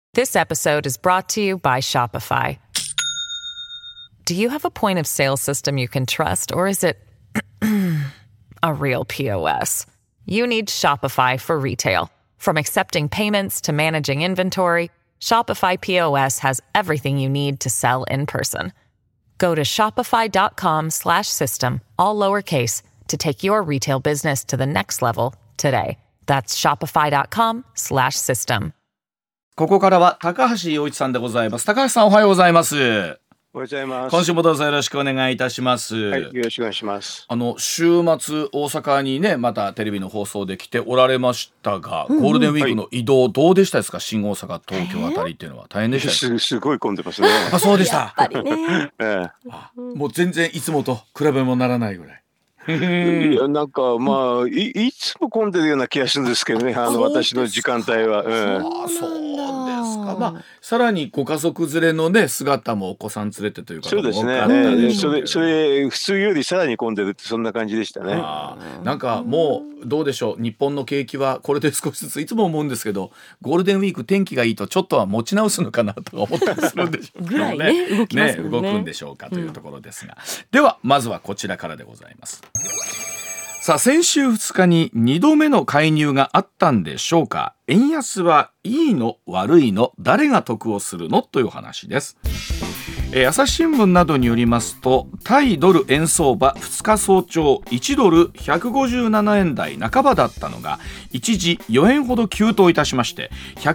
This episode is brought to you by Shopify. Do you have a point of sale system you can trust, or is it a real POS? You need Shopify for retail. From accepting payments to managing inventory, Shopify POS has everything you need to sell in person. Go to shopify.com/system, all lowercase, to take your retail business to the next level today. That's shopify.com/system. ここからは高橋洋一さんでございます。高橋さん、おはようございます。 おはようございます。 今週もどうぞよろしくお願いいたします。 はい、よろしくお願いします。 週末大阪にね、またテレビの放送で来ておられましたが、ゴールデンウィークの移動どうでしたですか？新大阪、東京あたりっていうのは大変でしたですか？ すごい混んでますね。 あ、そうでした。 やっぱりね。 もう全然いつもと比べもならないぐらい。 いや、なんかまあ いつも混んでるような気がするんですけどね、私の時間帯は。 そうですか。まあさらにご家族連れのね姿もお子さん連れてというか、 そうですね。それ普通よりさらに混んでるってそんな感じでしたね。 なんかもうどうでしょう、日本の景気はこれで少しずつ、いつも思うんですけど、ゴールデンウィーク天気がいいとちょっとは持ち直すのかなとか思ったりするんでしょうけどね。 ぐらいね、動きますもんね。 動くんでしょうかというところですが、ではまずはこちらからでございます。さあ、先週2日に2度目の介入があったんでしょうか。円安はいいの悪いの、誰が得をするのという話です。朝日新聞などによりますと、対ドル円相場2日早朝1ドル157円台半ばだったのが一時4円ほど急騰いたしまして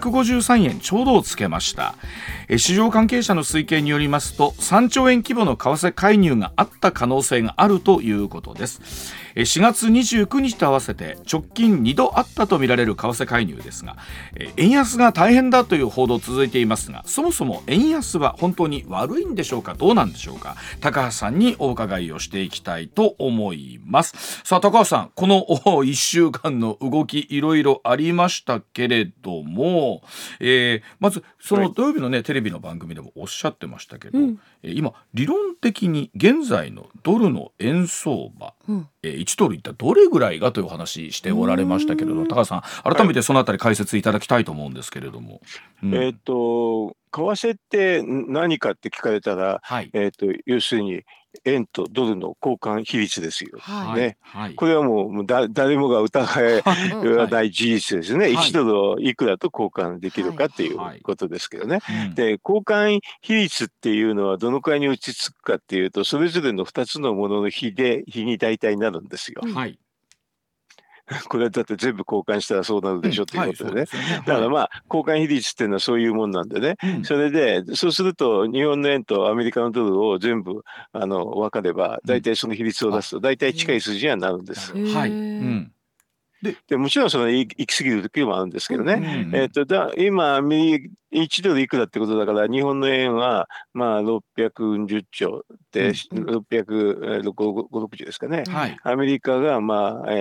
153円ちょうどをつけました。市場関係者の推計によりますと、3兆円規模の為替介入があった可能性があるということです。4月29日と合わせて直近2度あったとみられる為替介入ですが、円安が大変だという報道続いていますが、そもそも円安は本当に悪いんでしょうか、どうなんでしょうか。高橋さんにお伺いをしていきたいと思います。さあ高橋さん、この1週間の動きいろいろありましたけれども、まずその土曜日のね、テレビの番組でもおっしゃってましたけど、今理論的に現在のドルの円相場、1ドルいったらどれぐらいがというお話しておられましたけれど、高橋さん改めてそのあたり解説いただきたいと思うんですけれども。 為替って何かって聞かれたら、要するに円とドルの交換比率ですよ、ね。これはもう誰もが疑えない事実ですね。1ドルをいくらと交換できるかっていうことですけどね。で、交換比率っていうのはどのくらいに落ち着くかっていうと、それぞれの2つのものの比に大体なるんですよ。これだって全部交換したらそうなるでしょということでね。だからまあ交換比率っていうのはそういうもんなんでね。それでそうすると日本の円とアメリカのドルを全部分かれば、大体その比率を出すと大体近い数字にはなるんです。でもちろんその行き過ぎる時もあるんですけどね。今1ドルいくらってことだから、日本の円はまあ610兆で660ですかね。アメリカがまあ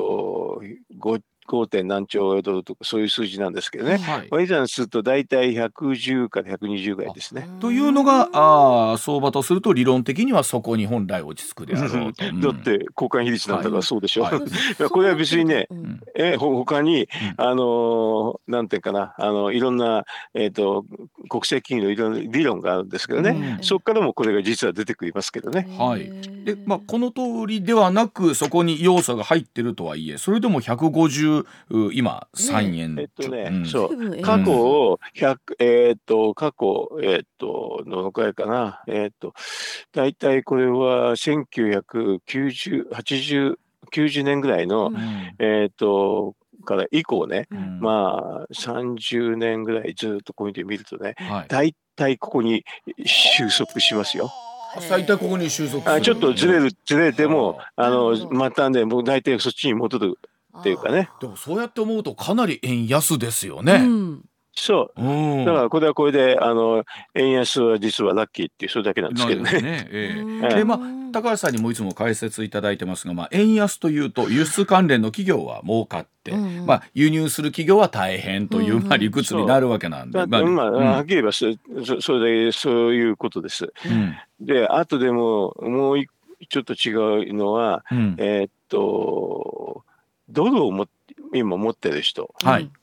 5. 点何兆ドルとかそういう数字なんですけどね。いざにすると大体110から120ぐらいですね。 というのが相場とすると、理論的にはそこに本来落ち着くであろうと。だって交換比率なんだからそうでしょ。これは別にね、他になんていうかな、いろんな国際金融のいろんな理論があるんですけどね。そこからもこれが実は出てくりますけどね。 で、この通りではなく、そこに要素が入ってるとはいえ、それでも150今3円、 そう過去を過去どのくらいかな、だいたいこれは1990年ぐらいのから以降ね、まあ30年ぐらいずっとこういうの見るとね、だいたいここに収束しますよ。 最低ここに収束する。 ちょっとずれてもまたね、僕大体そっちに戻るっていうかね。 でもそうやって思うとかなり円安ですよね。 そう。だからこれはこれで円安は実はラッキーっていうそれだけなんですけどね。 で高橋さんにもいつも解説いただいてますが、円安というと輸出関連の企業は儲かって、輸入する企業は大変という理屈になるわけなんで、 はっきり言えばそういうことです。で、あとでもうちょっと違うのは、ドルを今持ってる人、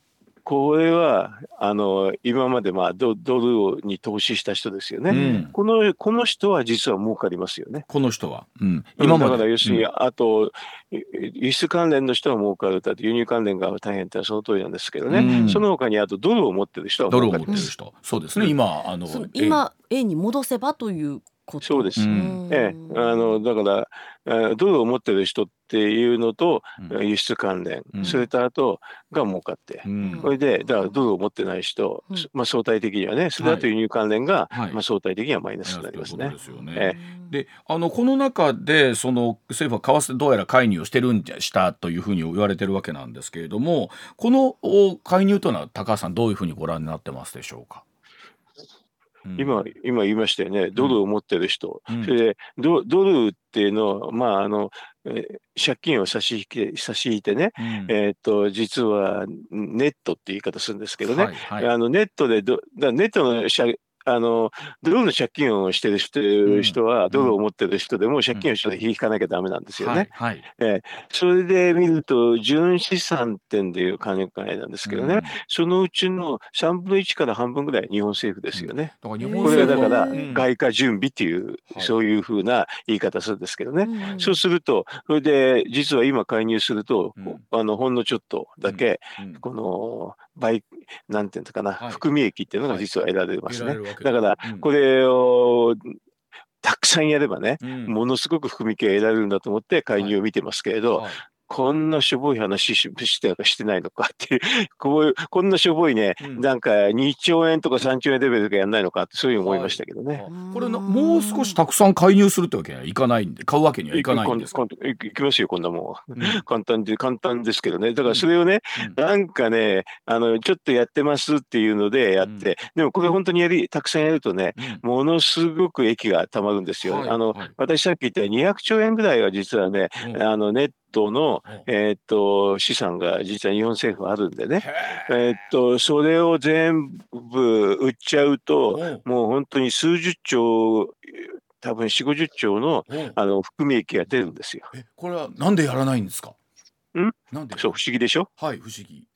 これは今までドルに投資した人ですよね、この人は実は儲かりますよね。 この人は、 今までだから要するに、あと輸出関連の人は儲かるだと輸入関連が大変ってその通りなんですけどね、その他にあとドルを持ってる人は儲かります。 そうですね、今円に戻せばということ。 そうです、だからドルを持ってる人っていうのと、輸出関連、それとあとが儲かって、これでだからドルを持ってない人、相対的にはね、それだと輸入関連が、相対的にはマイナスになりますね。 でこの中でその政府は為替どうやら介入をしたというふうに言われてるわけなんですけれども、この介入というのは高橋さんどういうふうにご覧になってますでしょうか。 今言いましたよね、ドルを持ってる人、それでドルっていうのは、借金を差し引いてね、実はネットって言い方するんですけどね、ネットでネットのドルの借金をしてる人は、ドルを持ってる人でも借金をして引かなきゃダメなんですよね。それで見ると純資産点でいう考えなんですけどね、そのうちの3分の1から半分ぐらい日本政府ですよね。これはだから外貨準備っていう、そういうふうな言い方するんですけどね、そうするとそれで実は今介入すると、ほんのちょっとだけこのなんていうのかな、含み益っていうのが実は得られますね。だからこれをたくさんやればね、ものすごく含み益が得られるんだと思って介入を見てますけれど、こんなしょぼい話してないのかっていうこんなしょぼいね、なんか2兆円とか3兆円レベルでやんないのかってそういう思いましたけどね。 これもう少したくさん介入するってわけにはいかないんで、買うわけにはいかないんですか。 いきますよ、こんなもん、簡単ですけどね。だからそれをね、なんかねちょっとやってますっていうのでやって、でもこれ本当にたくさんやるとね、ものすごく益がたまるんですよ。私さっき言った200兆円ぐらいは実はね、ネットの、資産が実は日本政府あるんでね、それを全部売っちゃうと、もう本当に数十兆、多分4、50兆の含み益が出るんですよ。 これはなんでやらないんですか。 なんで？そう不思議でしょ。 はい、不思議。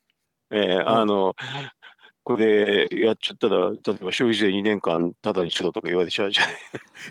これやっちゃったら、例えば消費税2年間タダにしろとか言われちゃうじゃない。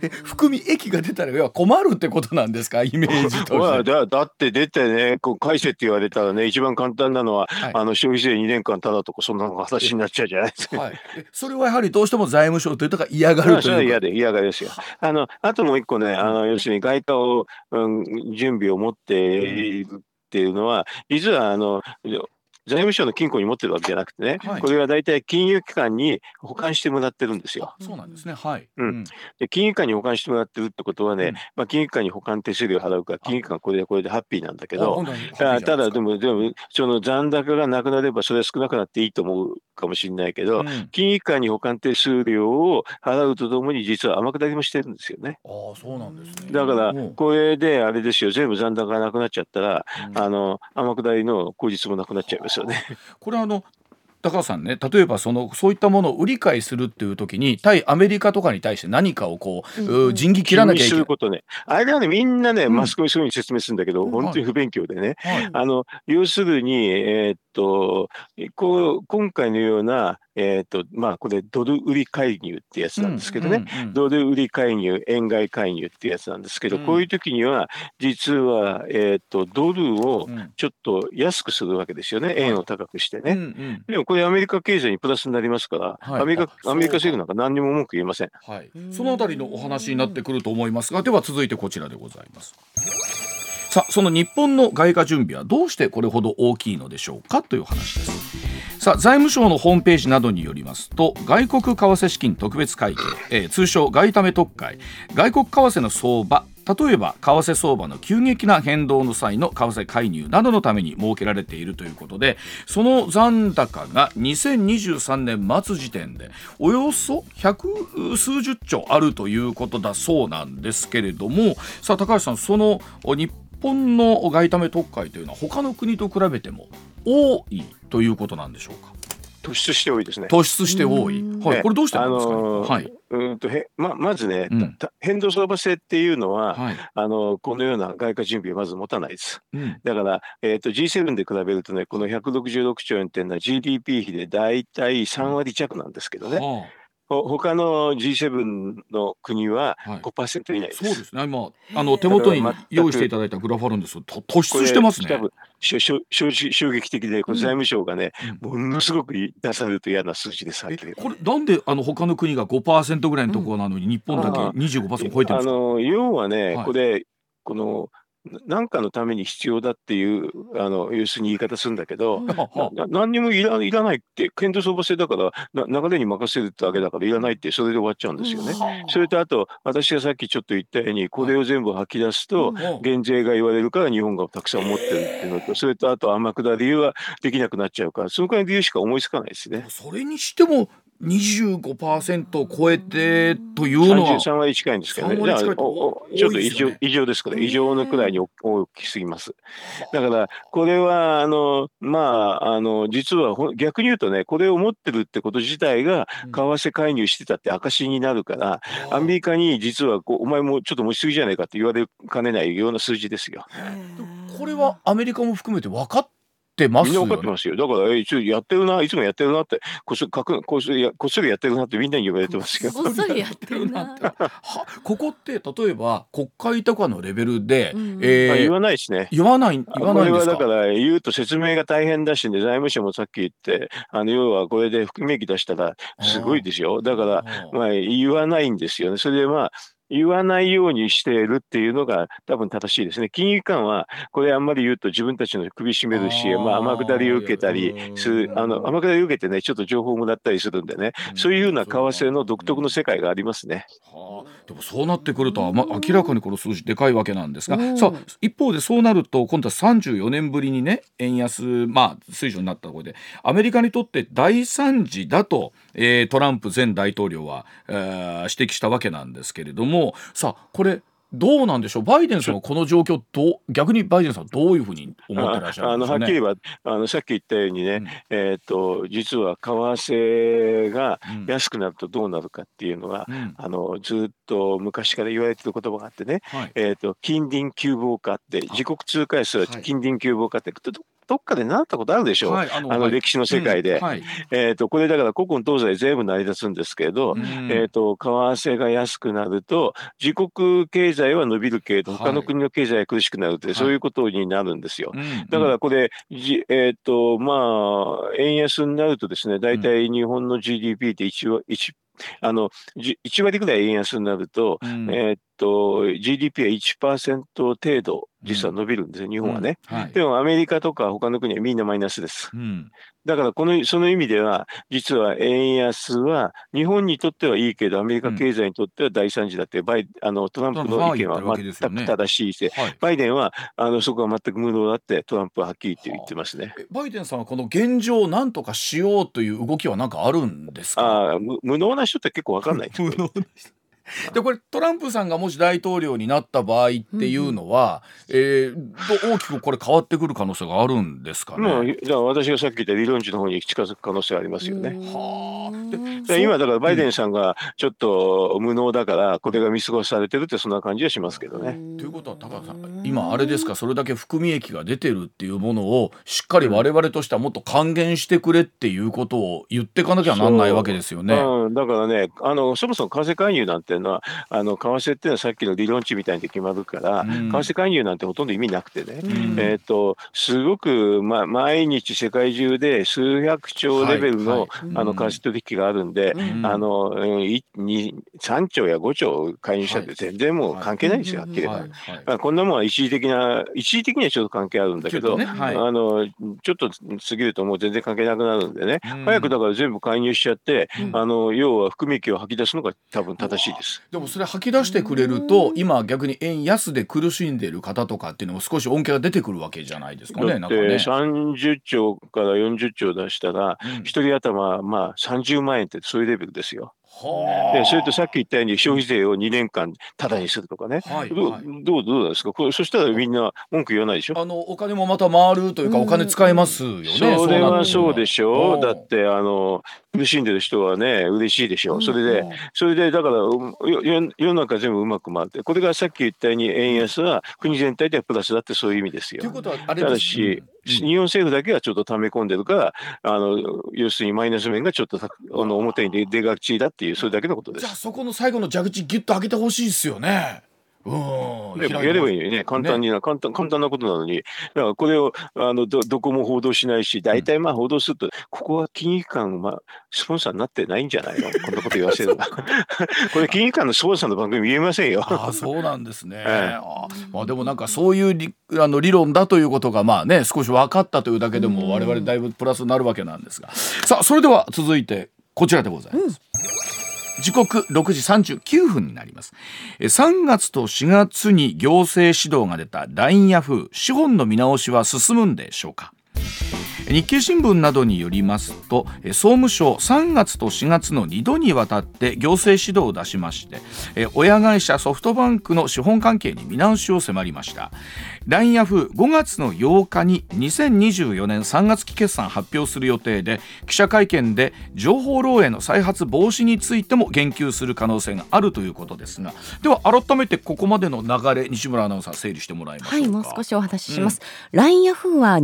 含み益が出たら困るってことなんですか、イメージとして。 だって出てね、返せって言われたらね、一番簡単なのは、消費税2年間タダとかそんなの話になっちゃうじゃないですか。 それはやはりどうしても財務省というとか嫌がるというか。 それは嫌がりですよ。あともう一個ね、要するに外貨を、準備を持っているっていうのは、実は財務省の金庫に持ってるわけじゃなくてね、これは大体金融機関に保管してもらってるんですよ。 そうなんですね。 で金融機関に保管してもらってるってことはね、金融機関に保管手数料払うから金融機関これでハッピーなんだけど、ただでもその残高がなくなればそれは少なくなっていいと思うかもしれないけど、金融機関に保管手数料を払うとともに実は天下りもしてるんですよね。 そうなんですね。 だからこれであれですよ、全部残高がなくなっちゃったら、天下りの口実もなくなっちゃいます。 これ高橋さんね、例えばそういったものを売り買いするっていう時に対アメリカとかに対して何かを仁義切らなきゃいけない。 することね、あれはねみんなね、マスコミそういうふうに説明するんだけど、本当に不勉強でね、要するに今回のようなこれドル売り介入ってやつなんですけどね、ドル売り介入、円買い介入ってやつなんですけど、こういう時には実はドルをちょっと安くするわけですよね、円を高くしてね。でもこれアメリカ経済にプラスになりますから、アメリカ政府なんか何にも文句言えません。 そのあたりのお話になってくると思いますが、では続いてこちらでございます。さあ、その日本の外貨準備はどうしてこれほど大きいのでしょうかという話です。さあ、財務省のホームページなどによりますと、外国為替資金特別会計、通称外為特会、外国為替の相場、例えば為替相場の急激な変動の際の為替介入などのために設けられているということで、その残高が2023年末時点でおよそ百数十兆あるということだそうなんですけれども、さあ高橋さん、その日本の外為特会というのは他の国と比べても多いということなんでしょうか。 突出して多いですね。 突出して多い。はい。これどうしてなんですかね。はい。 まずね、変動相場制っていうのは、このような外貨準備をまず持たないです。だから、G7 で比べるとね、この166兆円っていうのは GDP 比でだいたい3割弱なんですけどね。他の G7 の国は 5% 以内です。 そうですね。今手元に用意していただいたグラフあるんですけど、突出してますね。 多分衝撃的で、財務省がね、ものすごく出されると嫌な数字です。 これなんで他の国が 5% ぐらいのところなのに、日本だけ 25% 超えてるんですか。 要はね、この何かのために必要だっていう要するに言い方するんだけど、何にもいらないって、変動相場制だから流れに任せるってわけだからいらないって、それで終わっちゃうんですよね。それとあと、私がさっきちょっと言ったように、これを全部吐き出すと減税が言われるから日本がたくさん持ってるっていうのと、それとあと天下り理由はできなくなっちゃうから、そのくらいの理由しか思いつかないですね。 それにしても25% を超えてというのは 33割近いんですけどね。ちょっと異常ですから、異常のくらいに大きすぎます。だからこれは実は逆に言うとね、これを持ってるってこと自体が為替介入してたって証になるから、アメリカに実はお前もちょっと持ちすぎじゃないかって言われかねないような数字ですよ。 これはアメリカも含めて分かってますよね。 みんな分かってますよ。だから一応やってるな、いつもやってるなって、こっそりやってるなってみんなに言われてますよ。 こっそりやってるなってここって例えば国会とかのレベルで、 言わないしね。 言わないんですか。これはだから言うと説明が大変だしね、財務省もさっき言って要はこれで含み益出したらすごいですよ。だから言わないんですよね。それで言わないようにしているっていうのが多分正しいですね。金融機関はこれあんまり言うと自分たちの首絞めるし、天下りを受けたりする、天下りを受けてね、ちょっと情報をもらったりするんでね、そういうふうな為替の独特の世界がありますね。 でもそうなってくると、明らかにこの数字でかいわけなんですが、さあ一方でそうなると今度は34年ぶりにね、円安水準になったところでアメリカにとって大惨事だと、トランプ前大統領は、指摘したわけなんですけれども、さあこれどうなんでしょう。バイデンさんはこの状況逆にバイデンさんはどういうふうに思ってらっしゃるんですかね。 はっきり言えばさっき言ったようにね、実は為替が安くなるとどうなるかっていうのは、ずっと昔から言われてる言葉があってね、近隣急防化って、自国通貨安は近隣急防化ってどっかで習ったことあるでしょう、歴史の世界で。これだから古今東西全部成り立つんですけれど、為替が安くなると自国経済は伸びるけれど他の国の経済が苦しくなるって、そういうことになるんですよ。だからこれ円安になるとですね、大体日本の GDP って1割ぐらい円安になると、GDP は 1% 程度実は伸びるんですよ、日本はね。でもアメリカとか他の国はみんなマイナスです。だからその意味では実は円安は日本にとってはいいけどアメリカ経済にとっては大惨事だって、トランプの意見は全く正しいし、バイデンはそこは全く無能だってトランプははっきり言ってますね。 バイデンさんはこの現状を何とかしようという動きは何かあるんですか。 無能な人って結構分かんない無能な人で、これトランプさんがもし大統領になった場合っていうのは、大きくこれ変わってくる可能性があるんですかね。 じゃあ私がさっき言った理論値の方に近づく可能性ありますよね。今だからバイデンさんがちょっと無能だからこれが見過ごされてるって、そんな感じはしますけどね。 ということは高田さん、今あれですか、それだけ含み益が出てるっていうものをしっかり我々としてはもっと還元してくれっていうことを言っていかなきゃなんないわけですよね。 だからね、そもそも為替介入なんていうのは為替っていうのはさっきの理論値みたいに決まるから、為替介入なんてほとんど意味なくてね、すごく、毎日世界中で数百兆レベルの為替取引があるんで、3兆や5兆介入したって全然もう関係ないんですよ、はっきり言えば。こんなものは一時的にはちょっと関係あるんだけど、ちょっと過ぎるともう全然関係なくなるんでね、早くだから全部介入しちゃって、要は含み益を吐き出すのが多分正しいです。 でもそれ吐き出してくれると、今逆に円安で苦しんでいる方とかっていうのも少し恩恵が出てくるわけじゃないですかね。 だって30兆から40兆出したら、一人頭30万円ってそういうレベルですよ。 でそれとさっき言ったように消費税を2年間タダにするとかね、どうなんですかこれ。そしたらみんな文句言わないでしょ。 お金もまた回るというか、お金使えますよね。 それはそうでしょう。だって苦しんでる人はね嬉しいでしょう。それでだから世の中全部うまく回って、これがさっき言ったように円安は国全体ではプラスだってそういう意味ですよ。 ということはあれただし、日本政府だけはちょっと溜め込んでるから要するにマイナス面がちょっと表に出がちだっていう、それだけのことです。 じゃあそこの最後の蛇口ギュッと開けてほしいですよね。 やればいいのにね。簡単なことなのに。だからこれをどこも報道しないし、大体報道すると、ここは金融機関スポンサーになってないんじゃないの、こんなこと言わせるのこれ金融機関のスポンサーの番組言えませんよ。 そうなんですね。でもなんかそういう理論だということが少し分かったというだけでも我々だいぶプラスになるわけなんですが、さあそれでは続いてこちらでございます。時刻6時39分になります。3月と4月に行政指導が出た LINE ヤフー資本の見直しは進むんでしょうか。日経新聞などによりますと、総務省3月と4月の2度にわたって行政指導を出しまして、親会社ソフトバンクの資本関係に見直しを迫りました。 LINE ヤフー5月の8日に2024年3月期決算発表する予定で、記者会見で情報漏洩の再発防止についても言及する可能性があるということですが、では改めてここまでの流れ、西村アナウンサー整理してもらいましょうか。 はい、もう少しお話しします。LINE ヤフーは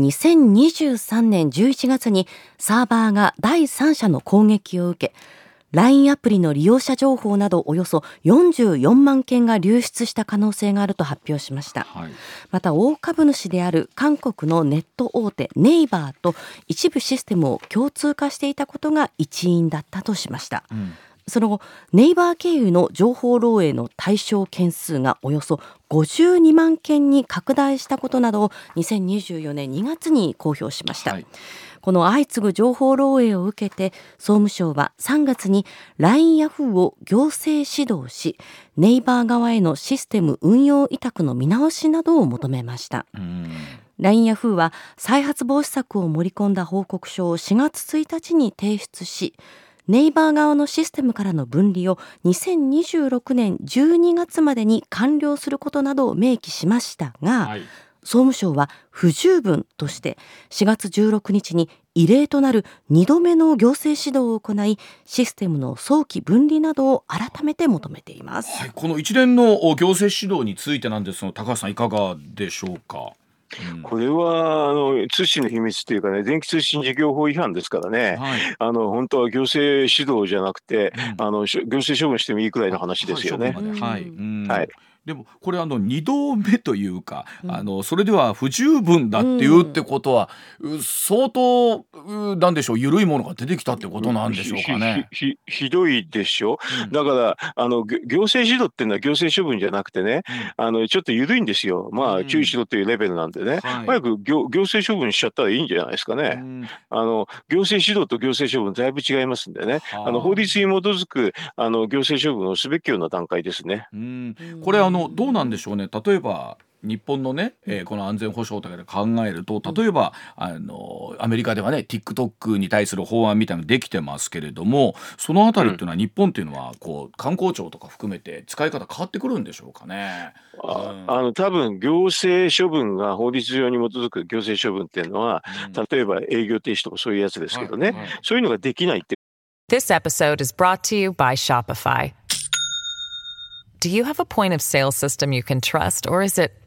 2023年11月にサーバーが第三者の攻撃を受け、LINE アプリの利用者情報などおよそ44万件が流出した可能性があると発表しました。また大株主である韓国のネット大手ネイバーと一部システムを共通化していたことが一因だったとしました。その後、ネイバー経由の情報漏洩の対象件数がおよそ52万件に拡大したことなどを2024年2月に公表しました。この相次ぐ情報漏洩を受けて、総務省は3月に LINE ヤフーを行政指導し、ネイバー側へのシステム運用委託の見直しなどを求めました。LINE ヤフーは再発防止策を盛り込んだ報告書を4月1日に提出し、ネイバー側のシステムからの分離を2026年12月までに完了することなどを明記しましたが、総務省は不十分として4月16日に異例となる2度目の行政指導を行い、システムの早期分離などを改めて求めています。 この一連の行政指導についてなんですが、高橋さんいかがでしょうか。 これは通信の秘密というかね、電気通信事業法違反ですからね、本当は行政指導じゃなくて、行政処分してもいいくらいの話ですよね。 でもこれ2度目というか、それでは不十分だっていうってことは、相当なんでしょう、緩いものが出てきたってことなんでしょうかね。 ひどいでしょ。だから行政指導っていうのは行政処分じゃなくてね、ちょっと緩いんですよ。注意しろというレベルなんでね、早く行政処分しちゃったらいいんじゃないですかね。行政指導と行政処分だいぶ違いますんでね、法律に基づく行政処分をすべきような段階ですね。 これどうなんでしょうね。例えば日本のね、この安全保障とかで考えると、例えばアメリカではね TikTok に対する法案みたいなのできてますけれども、そのあたりっていうのは、日本っていうのは観光庁とか含めて使い方変わってくるんでしょうかね。 多分行政処分が法律上に基づく行政処分っていうのは、例えば営業停止とかそういうやつですけどね、そういうのができないって。 This episode is brought to you by Shopify. Do you have a point of sale system you can trust, or is it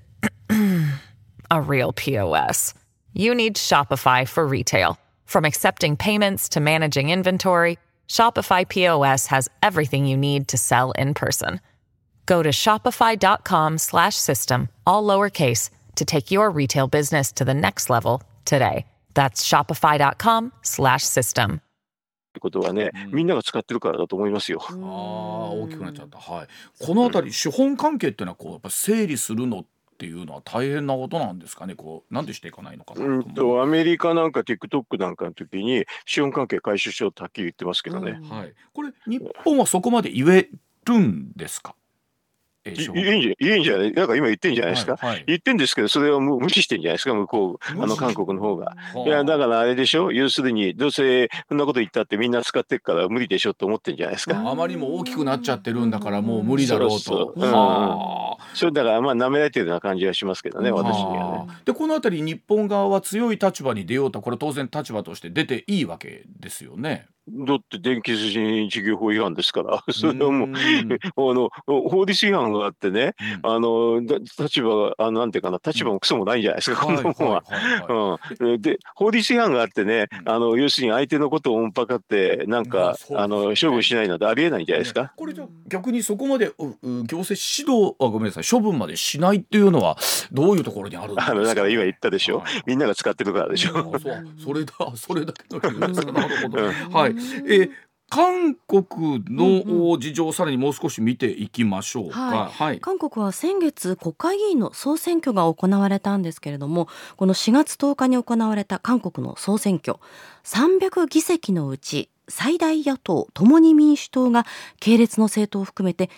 a real POS? You need Shopify for retail. From accepting payments to managing inventory, Shopify POS has everything you need to sell in person. Go to shopify.com/system, all lowercase, to take your retail business to the next level today. That's shopify.com/system. ことはね、みんなが使ってるからだと思いますよ。 大きくなっちゃった。このあたり、資本関係っていうのはやっぱ整理するのっていうのは大変なことなんですかね。なんでしていかないのかなと。 アメリカなんか TikTok なんかの時に資本関係回収しようとはっきり言ってますけどね。 これ日本はそこまで言えるんですか。 いいんじゃない、なんか今言ってんじゃないですか、言ってんですけど、それを無視してんじゃないですか、向こう、韓国の方が。いや、だからあれでしょ、要するに、どうせそんなこと言ったってみんな使ってるから無理でしょと思ってんじゃないですか。 あまりにも大きくなっちゃってるんだからもう無理だろうと。 それだから舐められてるような感じはしますけどね、私にはね。 でこのあたり日本側は強い立場に出ようと、これ当然立場として出ていいわけですよね。 だって電気通信事業法違反ですから、それはもう法律違反があってね、立場がなんていうかな、立場もクソもないんじゃないですか、こんなもんは。で法律違反があってね、要するに相手のことをおんぱかってなんか処分しないなんてありえないんじゃないですか。 これじゃ逆にそこまで行政指導ごめんなさい、処分までしないっていうのはどういうところにあるんですか。 だから今言ったでしょ、みんなが使ってるからでしょ。 それだけの理由ですか。なるほど。はい。韓国の事情をさらにもう少し見ていきましょうか。 韓国は先月国会議員の総選挙が行われたんですけれども、この4月10日に行われた韓国の総選挙、300議席のうち最大野党共に民主党が系列の政党を含めて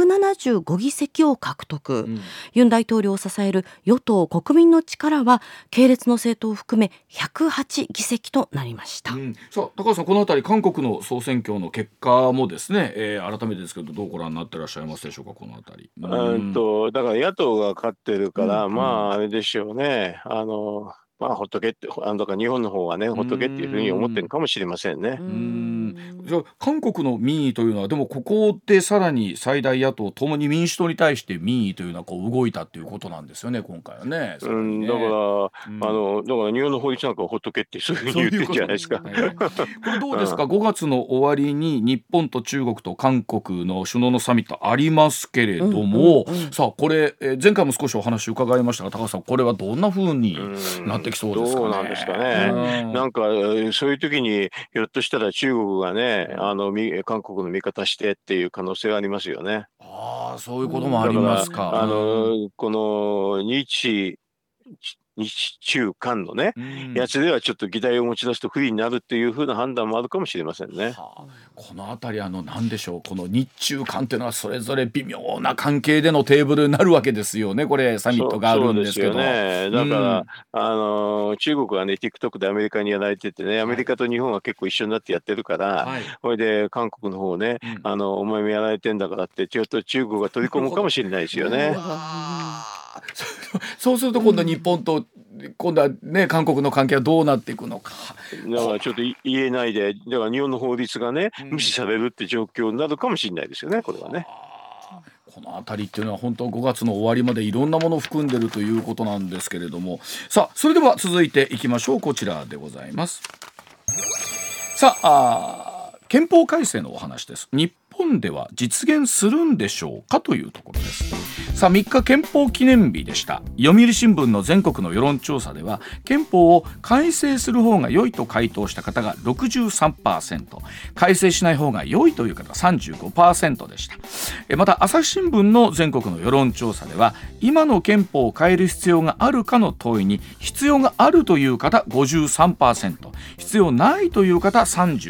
175議席を獲得、ユン大統領を支える与党国民の力は系列の政党を含め108議席となりました。 さあ高橋さん、このあたり韓国の総選挙の結果もですね、改めてですけどどうご覧になってらっしゃいますでしょうか。このあたりだから野党が勝ってるから、あれでしょうね、ほっとけって、だから日本の方はね、ほっとけっていうふうに思ってるかもしれませんね。 じゃあ韓国の民意というのはでもここでさらに最大野党共に民主党に対して民意というのはこう動いたっていうことなんですよね、今回はね。 だから日本の法律なんかほっとけってそういうふうに言ってるんじゃないですか。これどうですか、5月の終わりに日本と中国と韓国の首脳のサミットありますけれども、さあこれ、前回も少しお話伺いましたが、高橋さん、これはどんな風になってきそうですかね。 どうなんですかね。なんかそういう時にひょっとしたら中国がね、韓国の味方してっていう可能性はありますよね。 そういうこともありますか。 この日中韓のね、やつではちょっと議題を持ち出すと不利になるっていう風な判断もあるかもしれませんね。 このあたり何でしょう、この日中韓っていうのはそれぞれ微妙な関係でのテーブルになるわけですよね。これサミットがあるんですけど。 そうですよね。だから、中国はね TikTok でアメリカにやられててね、アメリカと日本は結構一緒になってやってるから、これで韓国の方ね、お前もやられてんだからってちょっと中国が取り込むかもしれないですよね。 そうすると今度は日本と今度はね韓国の関係はどうなっていくのか。 だからちょっと言えないで、だから日本の法律がね無視されるって状況になるかもしれないですよね、これはね。 このあたりっていうのは本当5月の終わりまでいろんなものを含んでるということなんですけれども、さあそれでは続いていきましょう。こちらでございます。さあ憲法改正のお話です。日本では実現するんでしょうかというところです。さあ3日憲法記念日でした。読売新聞の全国の世論調査では憲法を改正する方が良いと回答した方が 63%、 改正しない方が良いという方が 35% でした。また朝日新聞の全国の世論調査では今の憲法を変える必要があるかの問いに必要があるという方 53%、 必要ないという方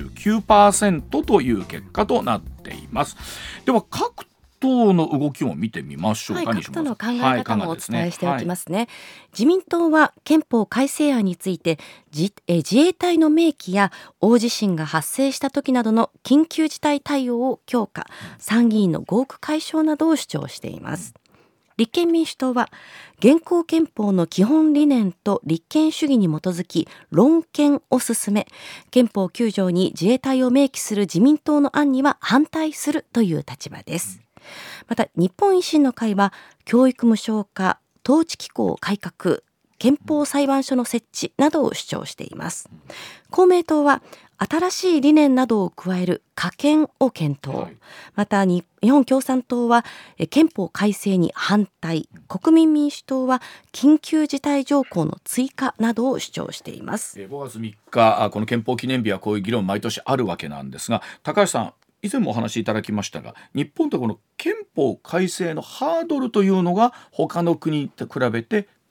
39% という結果となっています。では各党の動きを見てみましょうか。 各党の考え方もお伝えしておきますね。自民党は憲法改正案について自衛隊の明記や大地震が発生した時などの緊急事態対応を強化、参議院の合区解消などを主張しています。立憲民主党は現行憲法の基本理念と立憲主義に基づき論憲を進め、憲法9条に自衛隊を明記する自民党の案には反対するという立場です。また日本維新の会は教育無償化、統治機構改革、憲法裁判所の設置などを主張しています。公明党は新しい理念などを加える加憲を検討、また日本共産党は憲法改正に反対、国民民主党は緊急事態条項の追加などを主張しています。 5月3日この憲法記念日はこういう議論毎年あるわけなんですが、高橋さん以前もお話しいただきましたが、日本とこの憲法改正のハードルというのが他の国と比べて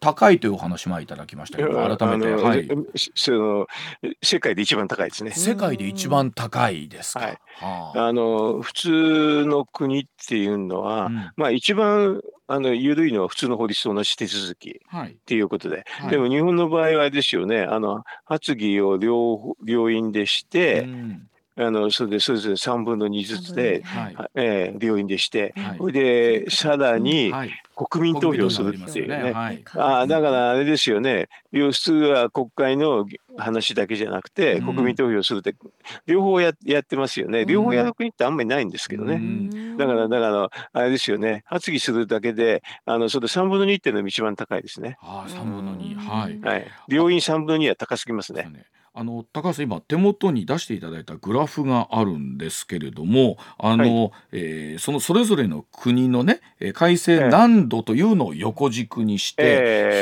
高いというお話もいただきましたけど、改めて、はい、 世界で一番高いですね。 世界で一番高いですか。はい、 普通の国っていうのは、まあ一番緩いのは普通の法律と同じ手続きっていうことで、でも日本の場合はですよね、発議を両院でして、それでそれぞれ3分の2ずつで、両院でして、それでさらに国民投票するっていうね。だからあれですよね、普通は国会の話だけじゃなくて、国民投票するって両方やってますよね。両方やる国ってあんまりないんですけどね。だからあれですよね、発議するだけでそれで3分の2っていうのが一番高いですね。 3分の2、はい、 両院3分の2は高すぎますね。 高橋さん、今手元に出していただいたグラフがあるんですけれども、それぞれの国のね、改正難度というのを横軸にして、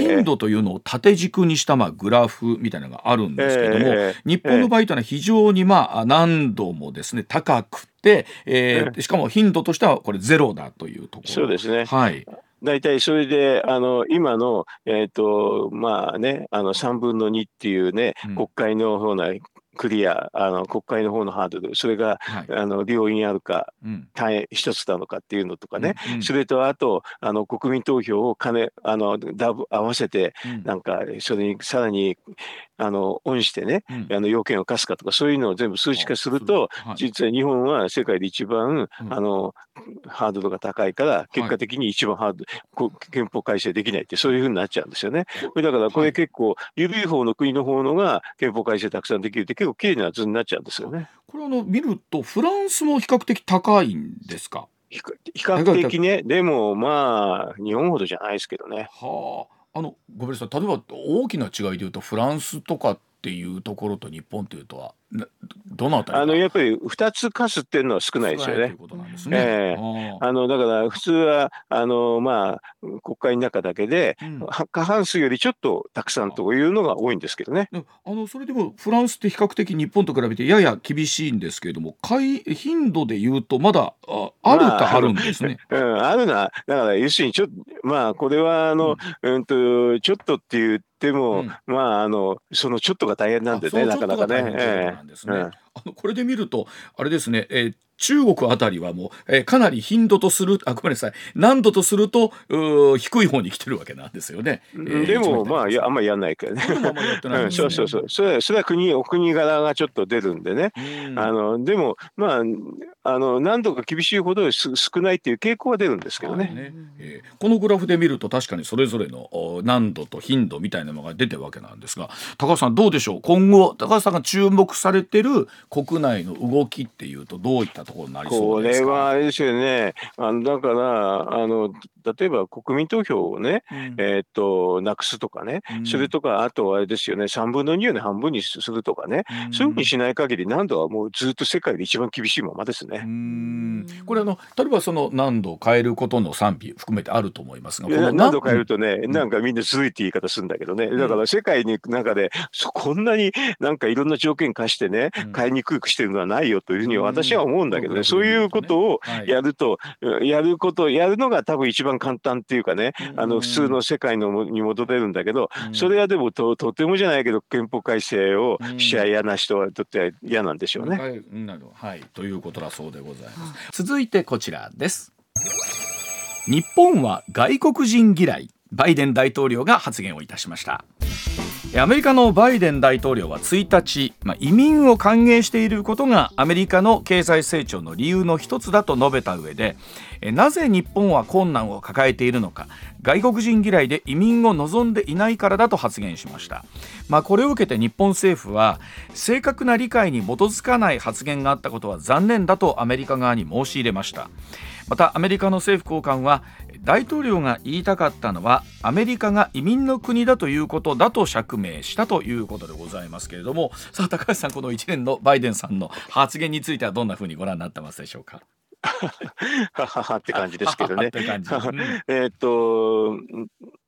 頻度というのを縦軸にしたグラフみたいなのがあるんですけれども、日本の場合というのは非常に難度もですね高くて、しかも頻度としてはこれゼロだというところ。 そうですね。 はい。 大体それで今のまあね3分の2っていうね、国会の方のクリア国会の方のハードル、それが、両院あるか、一つなのかっていうのとかね、それとあと国民投票を合わせて、なんかそれにさらにオンしてね、要件を課すかとか、そういうのを全部数値化すると、実は日本は世界で一番ハードルが高いから、結果的に一番憲法改正できないって、そういうふうになっちゃうんですよね。だからこれ結構緩い方の国の方のが憲法改正たくさんできるって結構綺麗な図になっちゃうんですよね。 これ見るとフランスも比較的高いんですか？ 比較的ね。でもまあ日本ほどじゃないですけどね。 ごめんなさい、例えば大きな違いでいうとフランスとかっていうところと日本というとはどのあたりやっぱり2つ課すっていうのは少ないですよね。だから普通はまあ国会の中だけで、過半数よりちょっとたくさんというのが多いんですけどね。 それでもフランスって比較的日本と比べてやや厳しいんですけれども、頻度でいうとまだあるんですね。 あるな。だから要するにまあこれはちょっとっていうでも、まあそのちょっとが大変なんでね、なかなかね。 これで見るとあれですね、中国あたりはもう、かなり頻度とするごめんなさい、難度とすると低い方に来てるわけなんですよね。 でもまああんまりやんないからね。そう。それはお国柄がちょっと出るんでね。でもまあ難度が厳しいほど少ないっていう傾向は出るんですけどね。 このグラフで見ると確かにそれぞれの難度と頻度みたいなのが出てるわけなんですが、高橋さんどうでしょう、今後高橋さんが注目されてる国内の動きっていうとどういったところになりそうですか？ これはあれですよね。だから例えば国民投票をね、なくすとかね、それとかあとあれですよね、3分の2をね半分にするとかね、そういうふうにしない限り難度はもうずっと世界で一番厳しいままですね。 これ例えばその難度を変えることの賛否含めてあると思いますが、この難度を変えるとね、なんかみんなずるいって言い方するんだけどね、だから世界の中でこんなになんかいろんな条件貸してね、変えにくくしてるのはないよというふうに私は思うんだけどね、そういうことをやるのが多分一番簡単っていうかね、普通の世界に戻れるんだけど、それはでもとてもじゃないけど憲法改正をしちゃ嫌な人にとっては嫌なんでしょうね。 はい、ということだそうでございます。続いてこちらです。日本は外国人嫌い、バイデン大統領が発言をいたしました。アメリカのバイデン大統領は1日、移民を歓迎していることがアメリカの経済成長の理由の一つだと述べた上で、なぜ日本は困難を抱えているのか、外国人嫌いで移民を望んでいないからだと発言しました。これを受けて日本政府は、正確な理解に基づかない発言があったことは残念だとアメリカ側に申し入れました。またアメリカの政府高官は、大統領が言いたかったのはアメリカが移民の国だということだと釈明したということでございますけれども、さあ高橋さん、この一連のバイデンさんの発言についてはどんなふうにご覧になってますでしょうか？ はははって感じですけどね。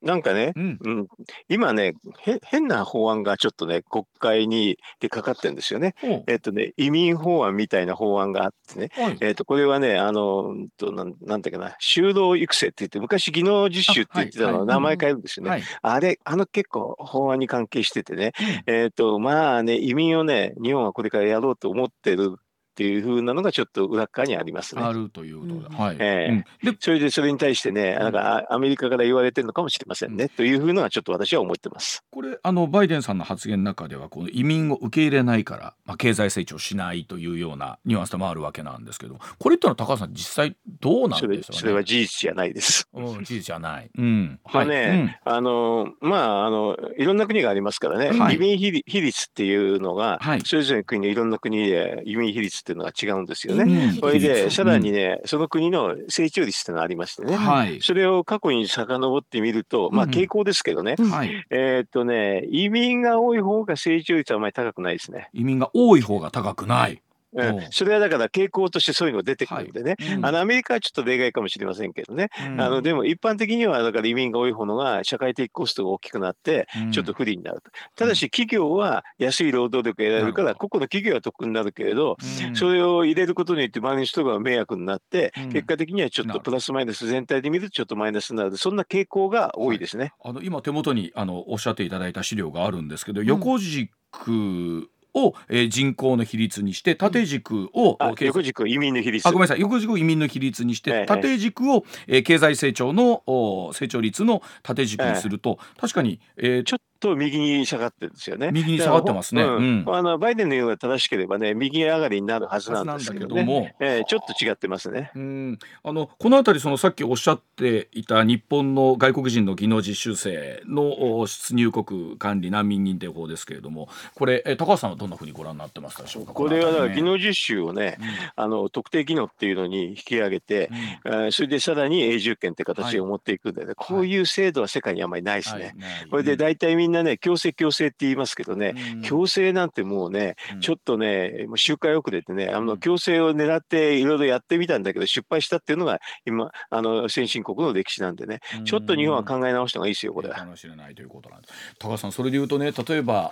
なんかね、今ね、変な法案がちょっとね、国会にでかかってるんですよね。移民法案みたいな法案があってね、これはね、なんだっけな、就労育成って言って、昔技能実習って言ってたのは名前変えるんですよね。結構法案に関係しててね、まあね、移民をね、日本はこれからやろうと思ってるっていう風なのがちょっと裏側にありますね。 あるということで、 それでそれに対してね、なんかアメリカから言われてるのかもしれませんね、という風のはちょっと私は思ってます。 これバイデンさんの発言の中ではこの移民を受け入れないから、経済成長しないというようなニュアンスもあるわけなんですけど、これってのは高橋さん実際どうなんでしょうね。 それは事実じゃないです。 事実じゃない。 いろんな国がありますからね、移民比率っていうのが、それぞれの国のいろんな国で移民比率っていうのが違うんですよね。それでさらにね、その国の成長率っていうのがありましてね、それを過去に遡ってみると、傾向ですけどね、移民が多い方が成長率はあまり高くないですね。 移民が多い方が高くない。 それはだから傾向としてそういうのが出てくるんでね、アメリカはちょっと例外かもしれませんけどね、でも一般的にはだから移民が多い方のが社会的コストが大きくなってちょっと不利になると。ただし企業は安い労働力が得られるから個々の企業は得になるけれど、それを入れることによって周りの人が迷惑になって結果的にはちょっとプラスマイナス全体で見るとちょっとマイナスになる、そんな傾向が多いですね。 今手元におっしゃっていただいた資料があるんですけど、横軸を、人口の比率にして縦軸を、 横軸移民の比率、 ごめんなさい、横軸を移民の比率にして、縦軸を、経済成長の成長率の縦軸にすると、確かに、 ちょっと右に下がってるんですよね。 右に下がってますね。 バイデンの言うのが正しければね、右上がりになるはずなんですけどね、ちょっと違ってますね。 このあたりさっきおっしゃっていた日本の外国人の技能実習生の出入国管理難民認定法ですけれども、これ高橋さんはどんなふうにご覧になってますでしょうか。 これはだから技能実習をね、特定技能っていうのに引き上げて、それでさらに永住権って形を持っていくんでね、こういう制度は世界にあまりないですね。これで大体みんなね、強制って言いますけどね、強制なんてもうね、ちょっとね、もう周回遅れてね、強制を狙っていろいろやってみたんだけど失敗したっていうのが今先進国の歴史なんでね、ちょっと日本は考え直した方がいいですよ、これは。 かもしれないということなんです。高橋さん、それで言うとね、例えば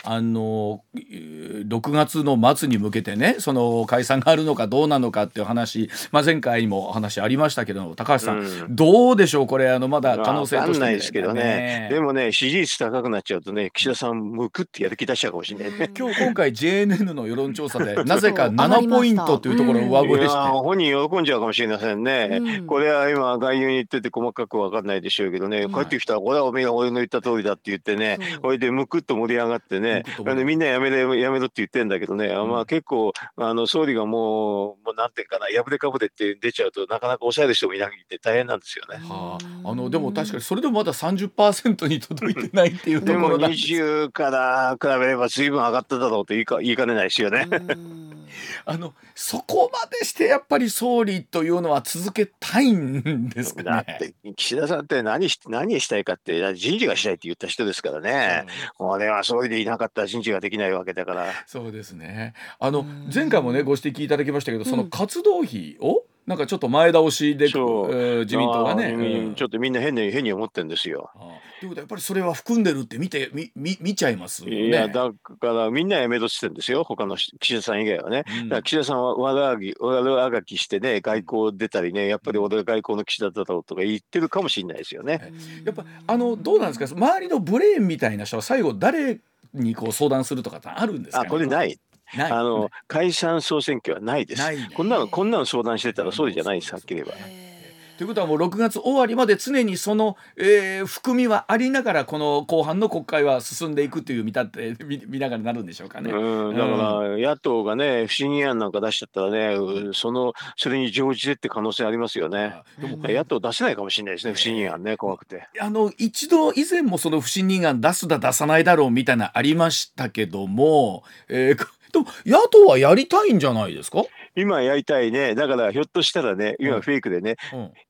6月の末に向けてね、その解散があるのかどうなのかっていう話、前回にもお話ありましたけど、高橋さん、どうでしょうこれ、まだ可能性として、 分かんないですけどね。でもね、支持率高くなっちゃうとね、岸田さんむくってやる気出しちゃうかもしれないね。 今回 JNN の世論調査でなぜか7ポイントというところを上振れして、 本人喜んじゃうかもしれませんね。これは今概要に言ってて細かく分かんないでしょうけどね、帰ってきたらこれは俺の言った通りだって言ってね、これでむくっと盛り上がってね、みんなやめろって言ってんだけどね、結構総理がもうなんていうかな、破れかぶれって出ちゃうとなかなか抑える人もいなくて大変なんですよね。 でも確かにそれでもまだ 30% に届いてないっていうところなんです。 でも20から比べれば随分上がっただろうと言いかねないですよね。 そこまでしてやっぱり総理というのは続けたいんですかね。 だって岸田さんって何したいかって人事がしたいって言った人ですからね。これは総理でいなかったら人事ができないわけだから。 そうですね。前回もねご指摘いただきましたけど、その活動費をなんかちょっと前倒しで、自民党がね、 ちょっとみんな変に思ってるんですよ。 ということはやっぱりそれは含んでるって見ちゃいますよね。 いやだからみんなやめろって言ってるんですよ、他の岸田さん以外はね。だから岸田さんは悪あがきしてね、外交出たりね、やっぱり俺は外交の岸田だろうとか言ってるかもしれないですよね。 やっぱどうなんですか、周りのブレーンみたいな人は最後誰に相談するとかってあるんですかね。 これない。解散総選挙はないです。こんなの相談してたら総理じゃないです、はっきり言えば。 ということはもう6月終わりまで常にその、含みはありながらこの後半の国会は進んでいくという見ながらなるんでしょうかね。 だから野党がね不信任案なんか出しちゃったらね、それに乗じてって可能性ありますよね。野党出せないかもしれないですね、不信任案ね、怖くて。 一度以前もその不信任案出すだ出さないだろうみたいなありましたけども、でも野党はやりたいんじゃないですか。 今やりたいね。だからひょっとしたらね、今フェイクでね、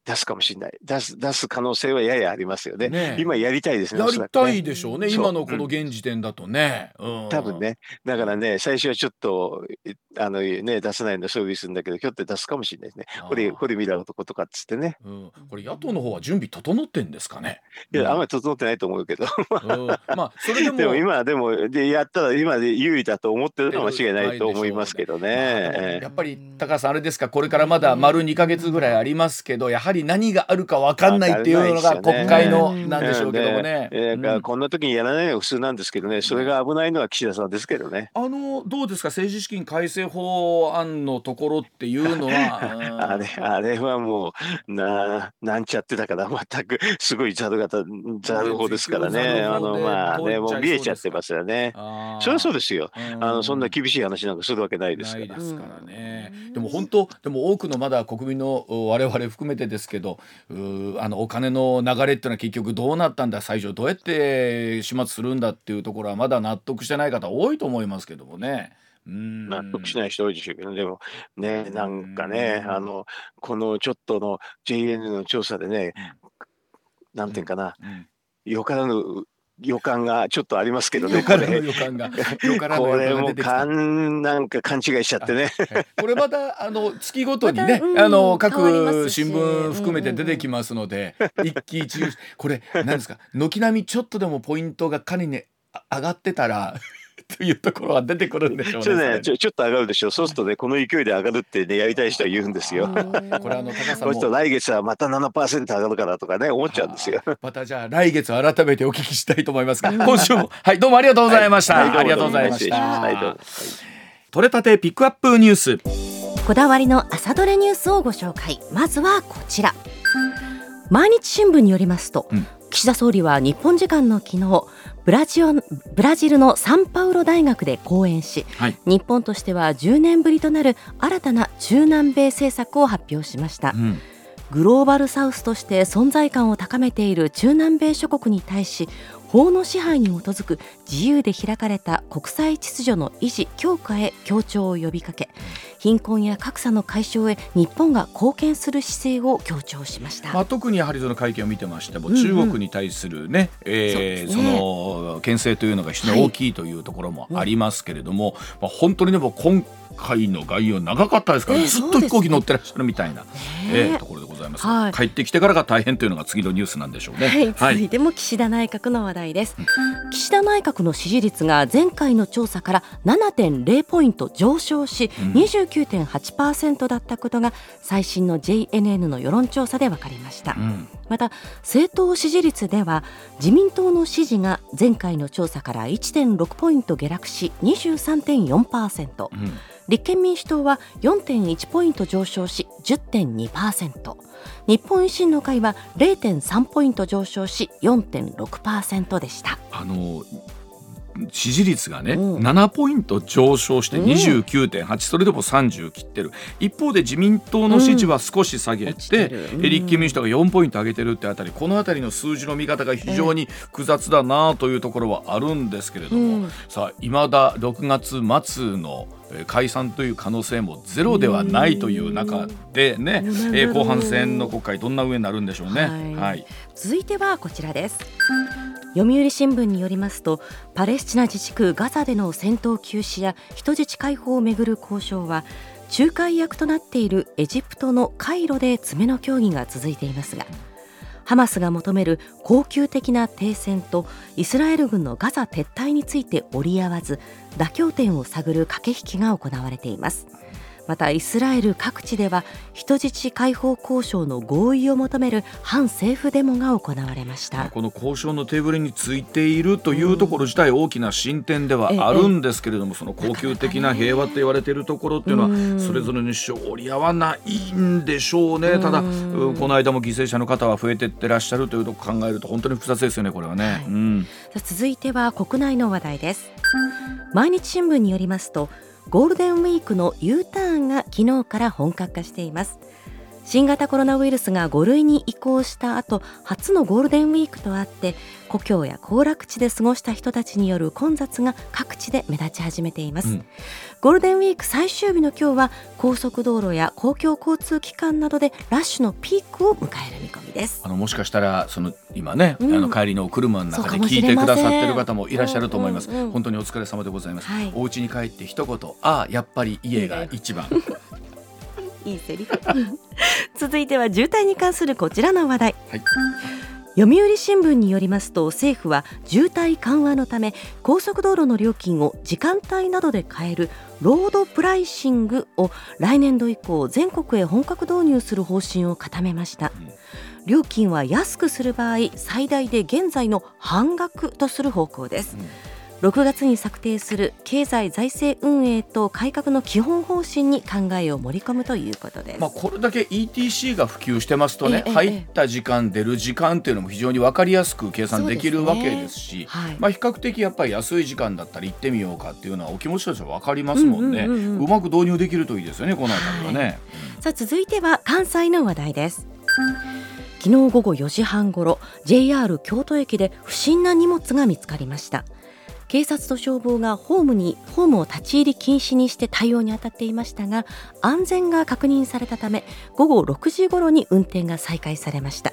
出すかもしれない。出す可能性はややありますよね。今やりたいですね。 やりたいでしょうね。今のこの現時点だとね。 多分ね。だからね、最初はちょっと出さないの装備するんだけど、ひょって出すかもしれないですね。これ見た男とかっつってね。 これ野党の方は準備整ってんですかね。 いや、あんまり整ってないと思うけど。 まあそれでもやったら今で有利だと思ってるのは間違いないと思いますけどね。 やっぱり高橋さんあれですか、これからまだ丸2ヶ月ぐらいありますけど、やはり何があるか分かんないっていうのが国会のなんでしょうけどもね。 こんな時にやらないのが普通なんですけどね。それが危ないのは岸田さんですけどね。 どうですか、政治資金改正法案のところっていうのはあれはもうなんちゃってだから、全くすごいざる法ですからね。もう見えちゃってますよね。そりゃそうですよ。そんな厳しい話なんかするわけないですから。 ないですからね。でも多くのまだ国民の我々含めてですけど、お金の流れっていうのは結局どうなったんだ、最初どうやって始末するんだっていうところはまだ納得してない方多いと思いますけどもね。 納得しない人多いでしょうけど、でもね、なんかね、このちょっとの JN の調査でね、なんていうかな、よからぬ予感がちょっとありますけどね。これもなんか勘違いしちゃってね。 これまた月ごとにね、各新聞含めて出てきますので、一喜一憂。これ何ですか、軒並みちょっとでもポイントが彼に上がってたらというところは出てくるんでしょうね。 ちょっと上がるでしょう。そうするとね、この勢いで上がるってね、やりたい人は言うんですよ。 これ高さんも来月はまた 7% 上がるからとかね、思っちゃうんですよ。 またじゃあ来月改めてお聞きしたいと思いますが、今週もどうもありがとうございました。ありがとうございました。取れたてピックアップニュース。 こだわりの朝どれニュースをご紹介。まずはこちら。毎日新聞によりますと、岸田総理は日本時間の昨日、ブラジルのサンパウロ大学で講演し、日本としては10年ぶりとなる新たな中南米政策を発表しました。グローバルサウスとして存在感を高めている中南米諸国に対し、法の支配に基づく自由で開かれた国際秩序の維持強化へ協調を呼びかけ、貧困や格差の解消へ日本が貢献する姿勢を強調しました。 特にやはりその会見を見てましても、中国に対するね、その牽制というのが非常に大きいというところもありますけれども、本当にでも今回の概要長かったですから、ずっと飛行機乗ってらっしゃるみたいな、ところでございます。帰ってきてからが大変というのが次のニュースなんでしょうね。 続いても岸田内閣の話題です。岸田内閣の支持率が前回の調査から 7.0 ポイント上昇し、29.8% だったことが最新の JNN の世論調査で分かりました。また政党支持率では、自民党の支持が前回の調査から 1.6 ポイント下落し 23.4%、立憲民主党は 4.1 ポイント上昇し 10.2%、日本維新の会は 0.3 ポイント上昇し 4.6% でした。 支持率がね、7ポイント上昇して 29.8、それでも30切ってる。一方で自民党の支持は少し下げて、立憲民主党が4ポイント上げてるってあたり、このあたりの数字の見方が非常に複雑だなというところはあるんですけれども、さあ未だ6月末の解散という可能性もゼロではないという中でね、後半戦の国会どんな上になるんでしょうね。 続いてはこちらです。読売新聞によりますと、パレスチナ自治区ガザでの戦闘休止や人質解放をめぐる交渉は、仲介役となっているエジプトのカイロで詰めの協議が続いていますが、ハマスが求める恒久的な停戦とイスラエル軍のガザ撤退について折り合わず、妥協点を探る駆け引きが行われています。またイスラエル各地では人質解放交渉の合意を求める反政府デモが行われました。 この交渉のテーブルについているというところ自体大きな進展ではあるんですけれども、その恒久的な平和と言われているところっていうのはそれぞれに折り合わないんでしょうね。ただこの間も犠牲者の方は増えていってらっしゃるというところを考えると本当に複雑ですよね、これはね。 続いては国内の話題です。毎日新聞によりますと、ゴールデンウィークの U ターンが昨日から本格化しています。 新型コロナウイルスが5類に移行した後、初のゴールデンウィークとあって、故郷や行楽地で過ごした人たちによる混雑が各地で目立ち始めています、ゴールデンウィーク最終日の今日は、高速道路や公共交通機関などでラッシュのピークを迎える見込みです。 もしかしたら今ね、帰りの車の中で聞いてくださってる方もいらっしゃると思います。本当にお疲れ様でございます、お家に帰って一言、やっぱり家が一番いいセリフ続いては渋滞に関するこちらの話題、読売新聞によりますと、政府は渋滞緩和のため高速道路の料金を時間帯などで変えるロードプライシングを来年度以降全国へ本格導入する方針を固めました。料金は安くする場合、最大で現在の半額とする方向です。6月に策定する経済財政運営と改革の基本方針に考えを盛り込むということです。 これだけ ETC が普及してますとね、入った時間出る時間っていうのも非常に分かりやすく計算できるわけですし、比較的やっぱり安い時間だったら行ってみようかっていうのはお気持ちとしては分かりますもんね。うまく導入できるといいですよね、このあたりはね。 さあ続いては関西の話題です。昨日午後4時半ごろ、 JR 京都駅で不審な荷物が見つかりました。警察と消防がホームを立ち入り禁止にして対応に当たっていましたが、安全が確認されたため午後6時ごろに運転が再開されました。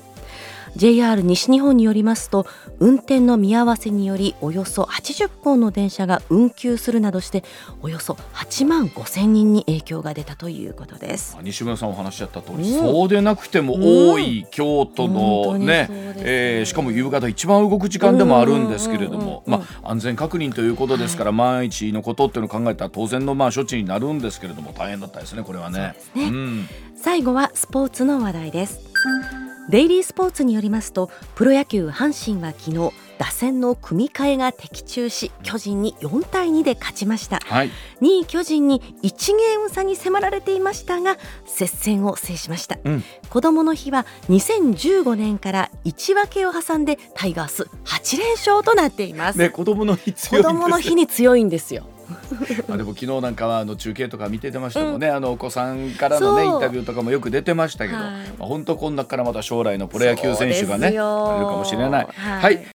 JR 西日本によりますと、運転の見合わせによりおよそ80本の電車が運休するなどして、およそ8万5,000人に影響が出たということです。 西村さんお話しあった通り、そうでなくても多い京都のね、しかも夕方一番動く時間でもあるんですけれども、安全確認ということですから、万一のことっていうのを考えたら当然の処置になるんですけれども、大変だったですね、これはね。 最後はスポーツの話題です。デイリースポーツによりますと、プロ野球阪神は昨日打線の組み替えが的中し、巨人に4対2で勝ちました、2位巨人に1ゲーム差に迫られていましたが接戦を制しました、子どもの日は2015年から1分けを挟んでタイガース8連勝となっています、 子どもの日強いんです。 子どもの日に強いんですよでも昨日なんかは中継とか見てましたもんね、お子さんからのねインタビューとかもよく出てましたけど、本当この中からまた将来のプロ野球選手がね、あるかもしれない。